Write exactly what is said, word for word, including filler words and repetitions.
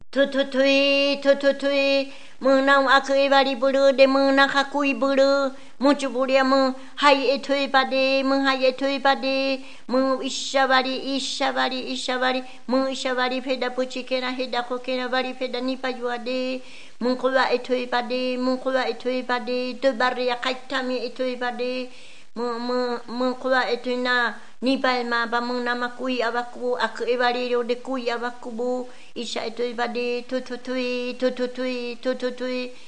Tu tu tui, tu tu tui, menang aku ibari bulu de menang aku ibulu, muncul bulia meng hai etui pade, meng hai etui pade, meng ishabari ishabari ishabari, meng ishabari peda puci kena heda ko kena bari peda ni pajuade, meng kula etui pade, meng kula etui pade, tu bari akaitami etui pade. Mengkula itu na ni palma ba meng nama kui abaku aku ebari ro de kui abaku bu isha itu ibade tu tu tui tu tu tui tu tu tui